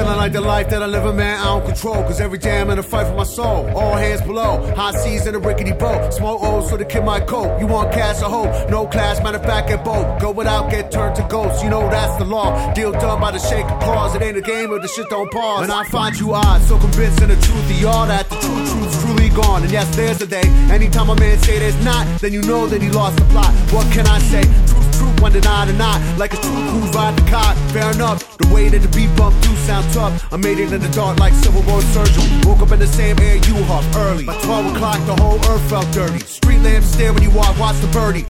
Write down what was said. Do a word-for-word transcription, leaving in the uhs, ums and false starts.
Feeling like the life that I live in, man, I don't control. Cause every day I'm in a fight for my soul. All hands below, high seas in a rickety boat. Smoke O's so the kid might cope. You want cash or hope? No class, matter of fact, get both. Go without, get turned to ghosts. You know that's the law. Deal done by the shake of claws. It ain't a game of the shit don't pause. And I find you odd, so convinced in the truth of y'all that the true truth's truly gone. And yes, there's a day. Anytime a man say there's not, then you know that he lost the plot. What can I say? Truth's truth, one denied or not. Like it's true who's ride the cop. Fair enough, the way that the beat bump do sound tough. I made it in the dark like Civil War surgery. Woke up in the same air you huff early. By twelve o'clock the whole earth felt dirty. Street lamps stare when you walk, watch the birdie.